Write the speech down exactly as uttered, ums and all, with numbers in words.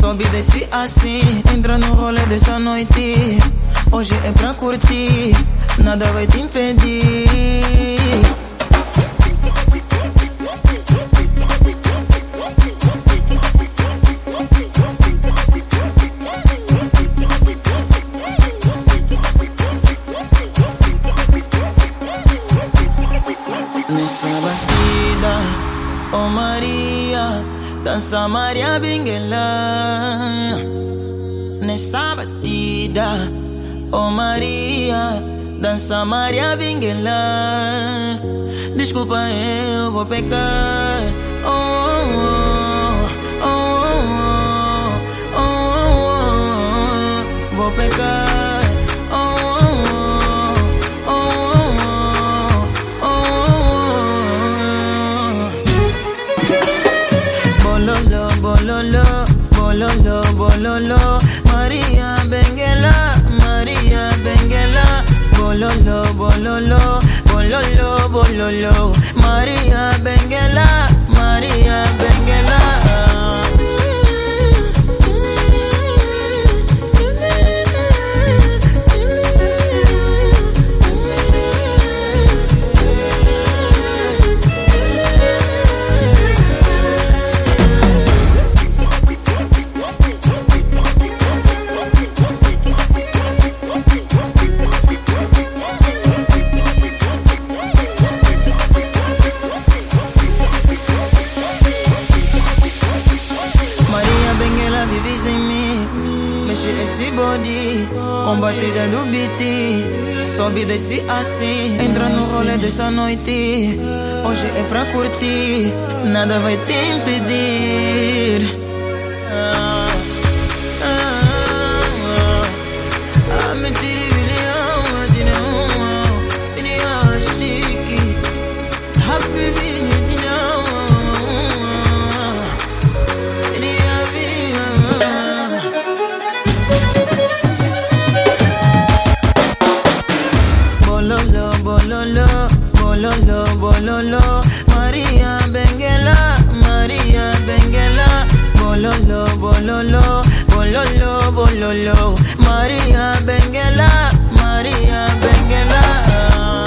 sobe e desce assim, entra no rolê dessa noite. Hoje é pra curtir, nada vai te impedir. Nessa batida, oh Maria, dança Maria Benguela. Nessa batida, oh Maria, dança Maria Benguela. Desculpa, eu vou pecar. Oh, oh, oh, oh, oh, oh, vou pecar. Bololo, bololo, bololo, Maria Benguela, Maria Benguela. Bololo, bololo, bololo, bololo, Maria Benguela, Maria Benguela. Vive em mim, mexe esse body, com batida do beat, sobe e desce assim, entra no rolê dessa noite. Hoje é pra curtir, nada vai te impedir. Ah, ah, ah, ah, mentira e bilhão, dinheiro, dinheiro chique, happy. Bololo, bololo, bololo, Maria Benguela, Maria Benguela. Bololo, bololo, bololo, bololo, Maria Benguela, Maria Benguela.